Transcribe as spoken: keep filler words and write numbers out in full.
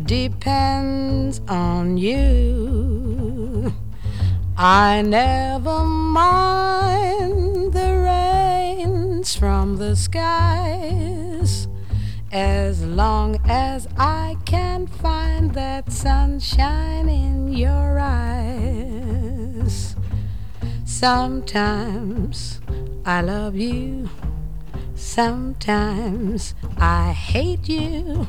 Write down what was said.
depends on you. I never mind the rains from the skies, as long as I can find that sunshine in your eyes. Sometimes I love you, sometimes I hate you.